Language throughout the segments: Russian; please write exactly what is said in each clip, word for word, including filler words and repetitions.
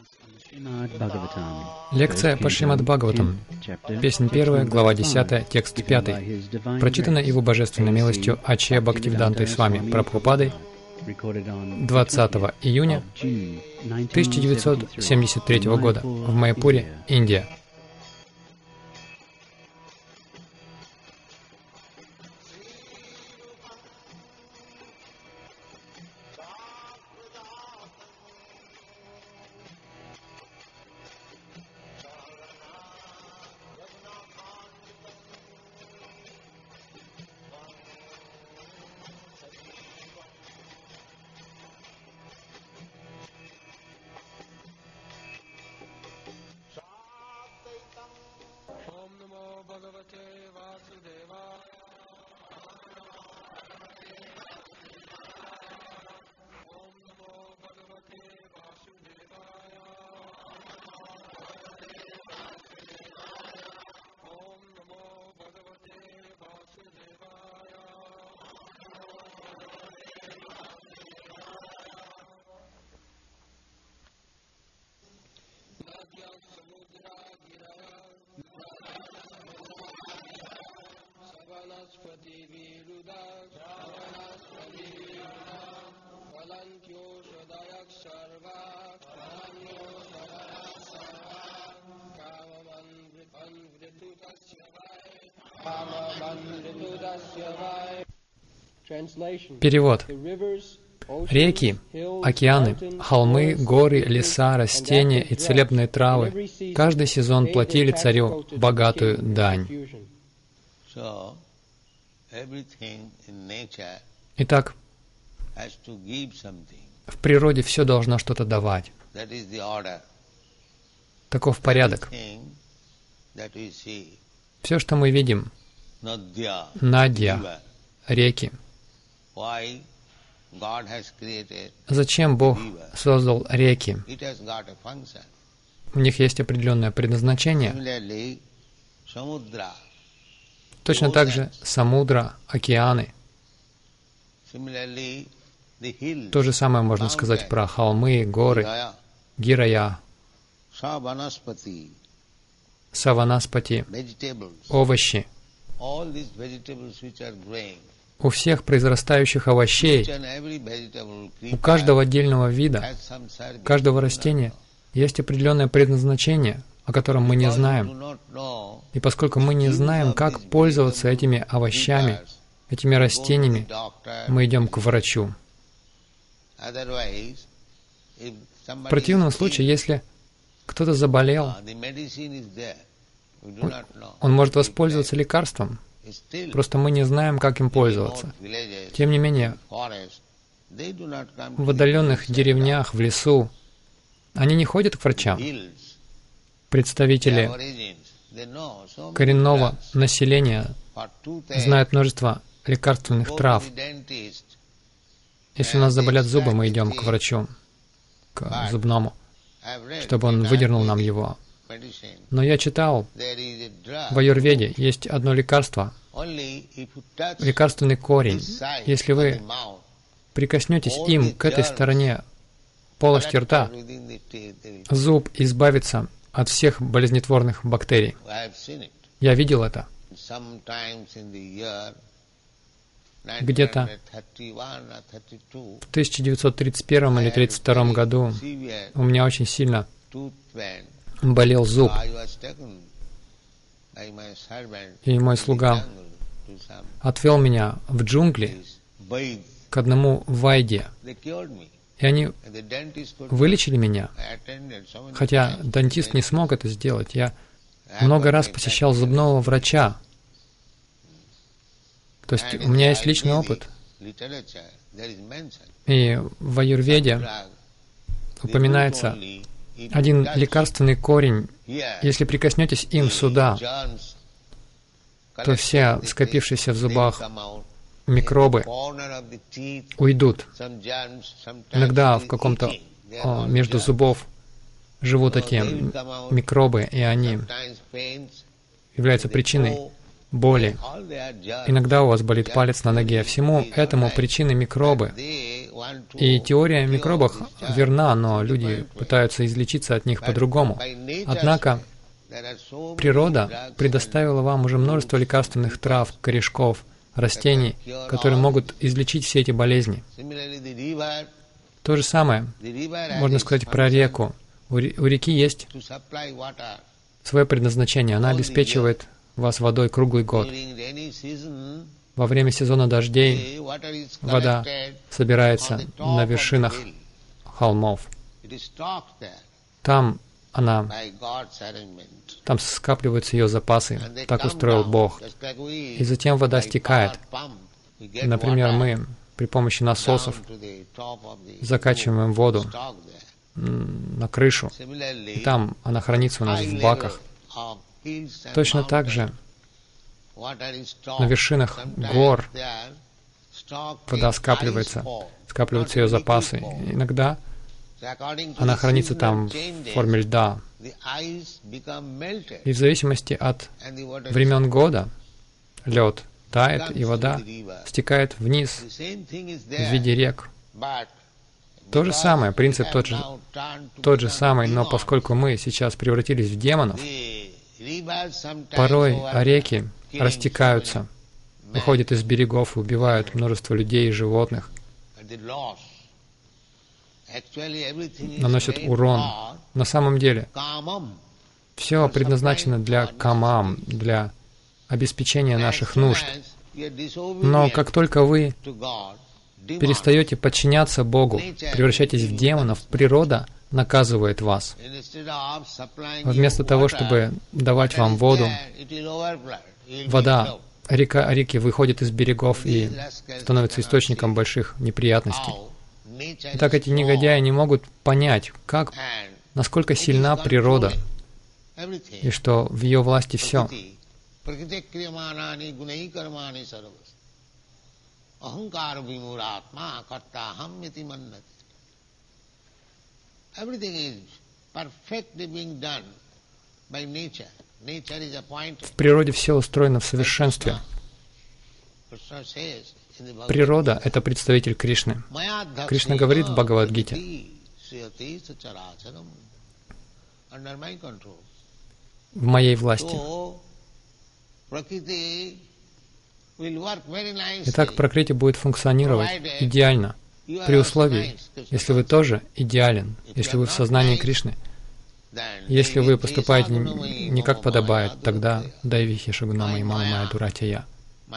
Лекция по Шримад Бхагаватам. Песнь первая, глава десятая, текст пятый. Прочитана Его Божественной милостью Аче Бхактивидантой Свами Прабхупадой двадцатого июня тысяча девятьсот семьдесят третьего года в Майяпуре, Индия. Перевод. Реки, океаны, холмы, горы, леса, растения и целебные травы каждый сезон платили царю богатую дань. Итак, в природе все должно что-то давать. Таков порядок. Все, что мы видим, надья, реки. Зачем Бог создал реки? У них есть определенное предназначение. Точно так же самудра, океаны. То же самое можно сказать про холмы, горы, гирая, саванаспати, овощи. У всех произрастающих овощей, у каждого отдельного вида, каждого растения есть определенное предназначение, о котором мы не знаем. И поскольку мы не знаем, как пользоваться этими овощами, этими растениями, мы идем к врачу. В противном случае, если кто-то заболел, он, он может воспользоваться лекарством. Просто мы не знаем, как им пользоваться. Тем не менее, в отдаленных деревнях, в лесу, они не ходят к врачам. Представители коренного населения знают множество лекарственных трав. Если у нас заболят зубы, мы идем к врачу, к зубному, чтобы он выдернул нам его. Но я читал, в аюрведе есть одно лекарство, лекарственный корень. Если вы прикоснетесь им к этой стороне полости рта, зуб избавится от всех болезнетворных бактерий. Я видел это. Где-то в тысяча девятьсот тридцать первом или тридцать втором году у меня очень сильно болел зуб, и мой слуга отвел меня в джунгли к одному вайде, и они вылечили меня, хотя дантист не смог это сделать. Я много раз посещал зубного врача, то есть у меня есть личный опыт. И в аюрведе упоминается один лекарственный корень. Если прикоснетесь им сюда, то все скопившиеся в зубах микробы уйдут. Иногда в каком-то о, между зубов живут такие микробы, и они являются причиной боли. Иногда у вас болит палец на ноге. Всему этому причиной микробы. И теория о микробах верна, но люди пытаются излечиться от них по-другому. Однако природа предоставила вам уже множество лекарственных трав, корешков, растений, которые могут излечить все эти болезни. То же самое можно сказать про реку. У реки есть свое предназначение. Она обеспечивает вас водой круглый год. Во время сезона дождей вода собирается на вершинах холмов. Там она, там скапливаются ее запасы. Так устроил Бог. И затем вода стекает. Например, мы при помощи насосов закачиваем воду на крышу. И там она хранится у нас в баках. Точно так же на вершинах гор вода скапливается, скапливаются ее запасы. Иногда она хранится там в форме льда. И в зависимости от времен года лед тает, и вода стекает вниз в виде рек. То же самое, принцип тот же, тот же самый, но поскольку мы сейчас превратились в демонов, порой реки растекаются, выходят из берегов и убивают множество людей и животных, наносят урон. На самом деле, все предназначено для камам, для обеспечения наших нужд. Но как только вы перестаете подчиняться Богу, превращаетесь в демонов, природа наказывает вас. Вместо того, чтобы давать вам воду, вода, река, реки выходит из берегов и становится источником больших неприятностей. Итак, эти негодяи не могут понять, как, насколько сильна природа, и что в ее власти все. В природе все устроено в совершенстве. Природа — это представитель Кришны. Кришна говорит в Бхагавад-гите: в моей власти. Итак, Пракрити будет функционировать идеально, при условии, если вы тоже идеален, если вы в сознании Кришны. Если вы поступаете не как подобает, тогда Дайвихи Шагунама и Мама Майя Дуратия.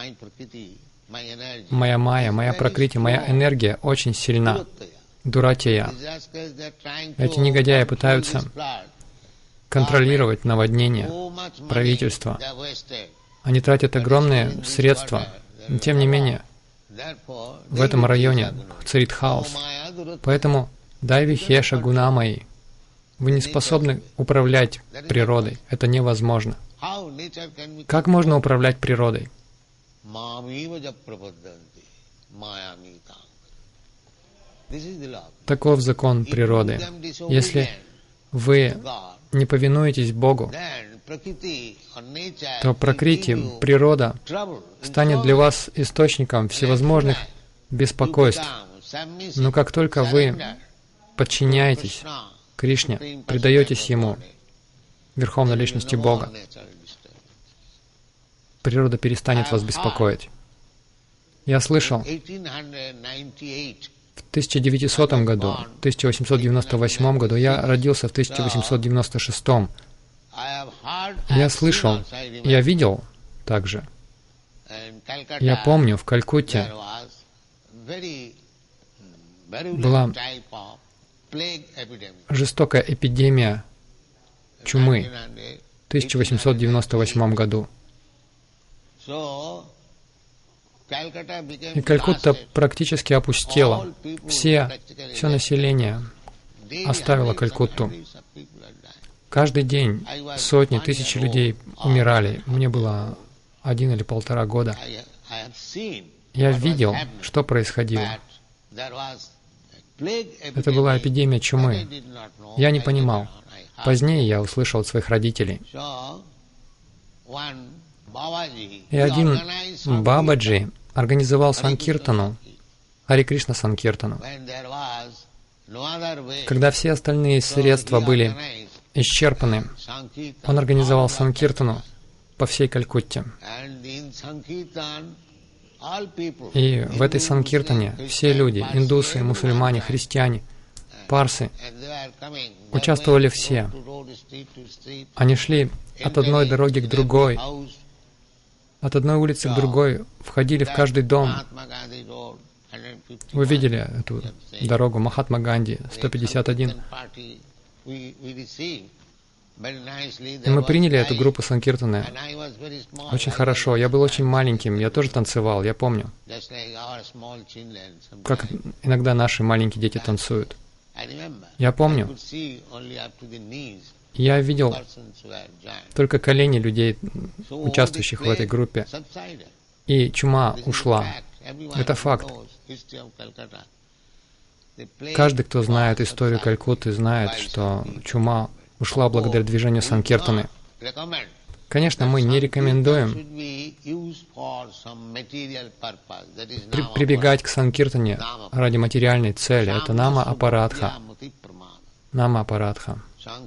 Моя майя, моя Пракрити, моя энергия очень сильна. Дуратия. Эти негодяи пытаются контролировать наводнение, правительство. Они тратят огромные средства. Но, тем не менее, в этом районе царит хаос. Поэтому Дайвихи Шагунамаи. Вы не способны управлять природой. Это невозможно. Как можно управлять природой? Таков закон природы. Если вы не повинуетесь Богу, то Пракрити, природа, станет для вас источником всевозможных беспокойств. Но как только вы подчиняетесь Кришне, предаетесь Ему, Верховной Личности Бога, природа перестанет вас беспокоить. Я слышал, в тысяча девятисотом году, в тысяча восемьсот девяносто восьмом году, я родился в тысяча восемьсот девяносто шестом. Я слышал, я видел также. Я помню, в Калькутте была жестокая эпидемия чумы в тысяча восемьсот девяносто восьмом году. И Калькутта практически опустела. Все, все население оставило Калькутту. Каждый день сотни, тысячи людей умирали. Мне было один или полтора года. Я видел, что происходило. Это была эпидемия чумы. Я не понимал. Позднее я услышал от своих родителей. И один Бабаджи организовал санкиртану Хари Кришна Санкиртану. Когда все остальные средства были исчерпаны, он организовал Санкиртану по всей Калькутте. И в этой Санкиртане все люди, индусы, мусульмане, христиане, парсы, участвовали все. Они шли от одной дороги к другой, от одной улицы к другой, входили в каждый дом. Вы видели эту дорогу Махатма Ганди, сто пятьдесят один. И мы приняли эту группу Санкиртаны очень хорошо. Я был очень маленьким, я тоже танцевал, я помню, как иногда наши маленькие дети танцуют. Я помню, я видел только колени людей, участвующих в этой группе, и чума ушла. Это факт. Каждый, кто знает историю Калькутты, знает, что чума ушла благодаря движению Санкиртаны. Конечно, мы не рекомендуем при прибегать к Санкиртане ради материальной цели. Это нама апарадха. Нама апарадха.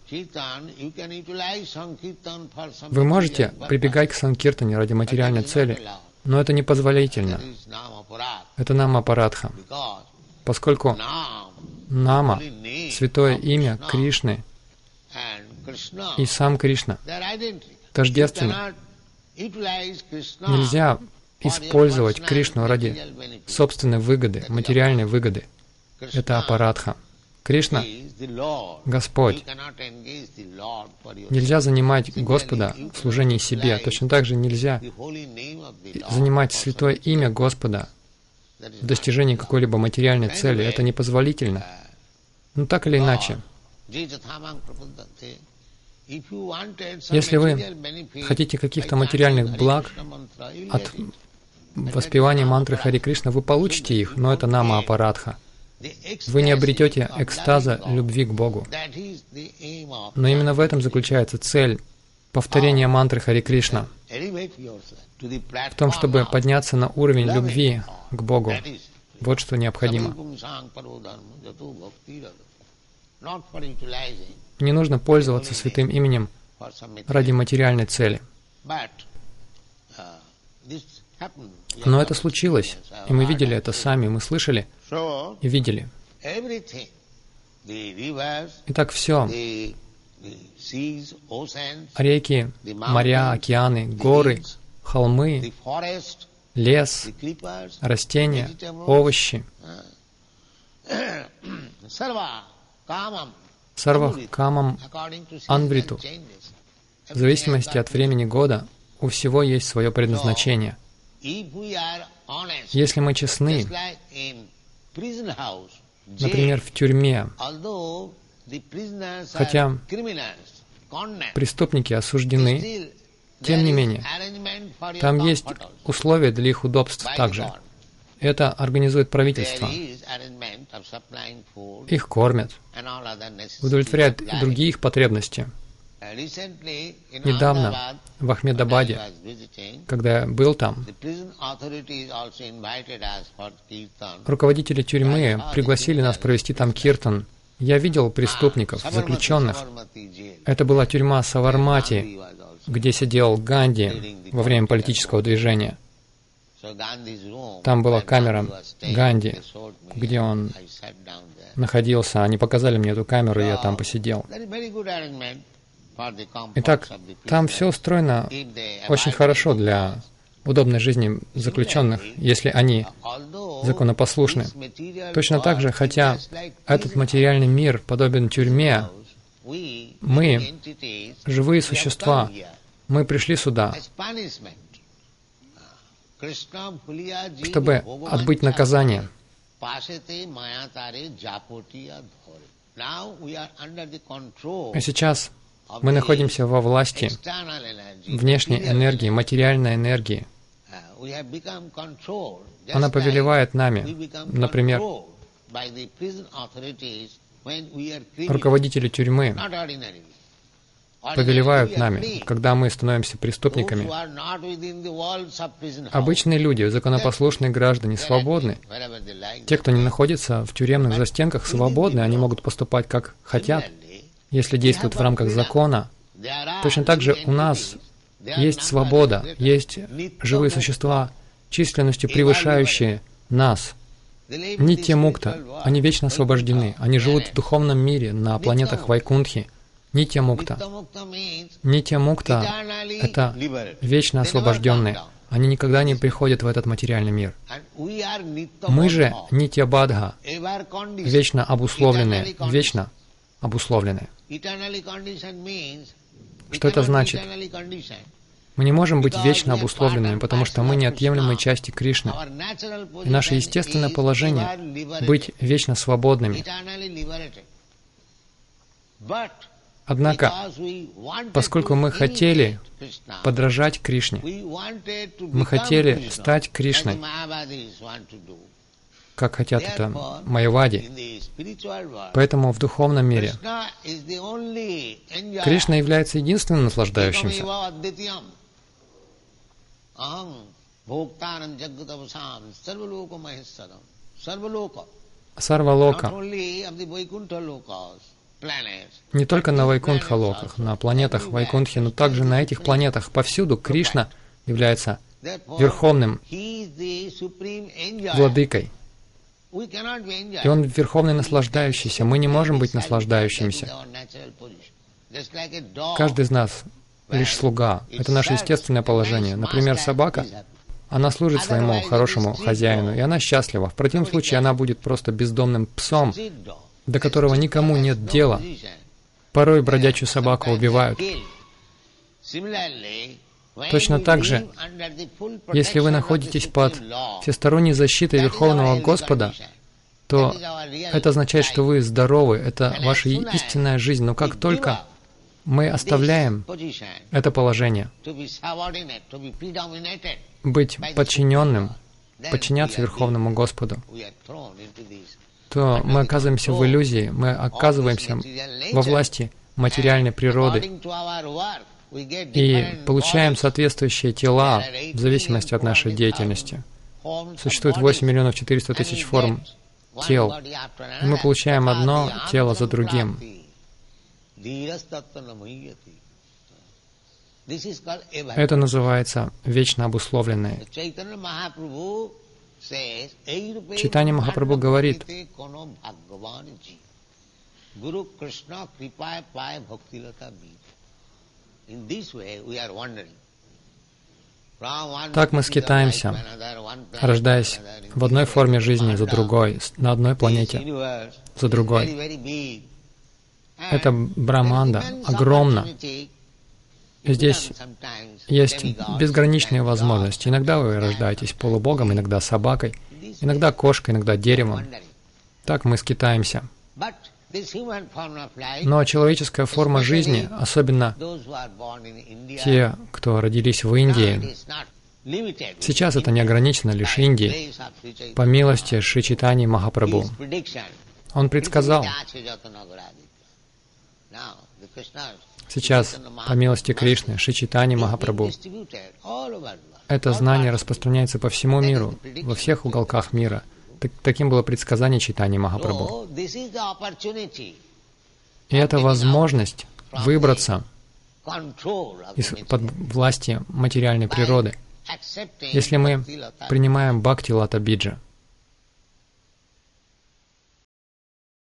Вы можете прибегать к Санкиртане ради материальной цели, но это непозволительно. Это нама апарадха. Поскольку нама, святое имя Кришны и сам Кришна тождественны. Нельзя использовать Кришну ради собственной выгоды, материальной выгоды. Это апарадха. Кришна — Господь. Нельзя занимать Господа в служении себе. Точно так же нельзя занимать святое имя Господа в достижении какой-либо материальной цели. Это непозволительно. Ну, так или иначе. Если вы хотите каких-то материальных благ от воспевания мантры Хари Кришна, вы получите их, но это нама апарадха. Вы не обретете экстаза любви к Богу. Но именно в этом заключается цель повторения мантры Хари Кришна. В том, чтобы подняться на уровень любви к Богу. Вот что необходимо. Не нужно пользоваться святым именем ради материальной цели. Но это случилось, и мы видели это сами, мы слышали и видели. Итак, все. Реки, моря, океаны, горы, холмы, лес, растения, овощи. Сарва камам анвриту. В зависимости от времени года у всего есть свое предназначение. Если мы честны, например, в тюрьме, хотя преступники осуждены, тем не менее, там есть условия для их удобств также. Это организует правительство. Их кормят, удовлетворяют и другие их потребности. Недавно в Ахмедабаде, когда я был там, руководители тюрьмы пригласили нас провести там киртан. Я видел преступников, заключенных. Это была тюрьма Савармати, где сидел Ганди во время политического движения. Там была камера Ганди, где он находился. Они показали мне эту камеру, и я там посидел. Итак, там все устроено очень хорошо для удобной жизни заключенных, если они законопослушны. Точно так же, хотя этот материальный мир подобен тюрьме, мы, живые существа, мы пришли сюда, чтобы отбыть наказание. И сейчас мы находимся во власти внешней энергии, материальной энергии. Она повелевает нами. Например, руководители тюрьмы повелевают нами, когда мы становимся преступниками. Обычные люди, законопослушные граждане, свободны. Те, кто не находится в тюремных застенках, свободны, они могут поступать как хотят, если действуют в рамках закона. Точно так же у нас есть свобода, есть живые существа, численностью превышающие нас. Нитья-мукта, они вечно освобождены, они живут в духовном мире, на планетах Вайкунтхи. Нитья-мукта. Нитья-мукта — это вечно освобожденные. Они никогда не приходят в этот материальный мир. Мы же Нитья-бадха, вечно обусловленные, вечно обусловленные. Что это значит? Мы не можем быть вечно обусловленными, потому что мы неотъемлемые части Кришны. И наше естественное положение — быть вечно свободными. Однако, поскольку мы хотели подражать Кришне, мы хотели стать Кришной, как хотят это майявади. Поэтому в духовном мире Кришна является единственным наслаждающимся. Сарвалока. Не только на Вайкунтха-локах, на планетах Вайкунтхи, но также на этих планетах повсюду Кришна является верховным владыкой. И Он верховный наслаждающийся. Мы не можем быть наслаждающимися. Каждый из нас лишь слуга. Это наше естественное положение. Например, собака, она служит своему хорошему хозяину, и она счастлива. В противном случае она будет просто бездомным псом, до которого никому нет дела. Порой бродячую собаку убивают. Точно так же, если вы находитесь под всесторонней защитой Верховного Господа, то это означает, что вы здоровы, это ваша истинная жизнь. Но как только мы оставляем это положение, быть подчиненным, подчиняться Верховному Господу, то мы оказываемся в иллюзии, мы оказываемся во власти материальной природы и получаем соответствующие тела в зависимости от нашей деятельности. Существует восемь миллионов четыреста тысяч форм тел, и мы получаем одно тело за другим. Это называется вечно обусловленные. Чайтанья Махапрабху говорит, так мы скитаемся, рождаясь в одной форме жизни за другой, на одной планете за другой. Это Брахманда огромна. И здесь есть безграничные возможности. Иногда вы рождаетесь полубогом, иногда собакой, иногда кошкой, иногда деревом. Так мы скитаемся. Но человеческая форма жизни, особенно те, кто родились в Индии, сейчас это не ограничено лишь Индией. По милости Шри Чайтаньи Махапрабху, он предсказал, сейчас, по милости Кришны, Шри Чайтаньи Махапрабху, это знание распространяется по всему миру, во всех уголках мира. Так, таким было предсказание Чайтаньи Махапрабху. И это возможность выбраться из-под власти материальной природы, если мы принимаем Бхакти Лата Биджа.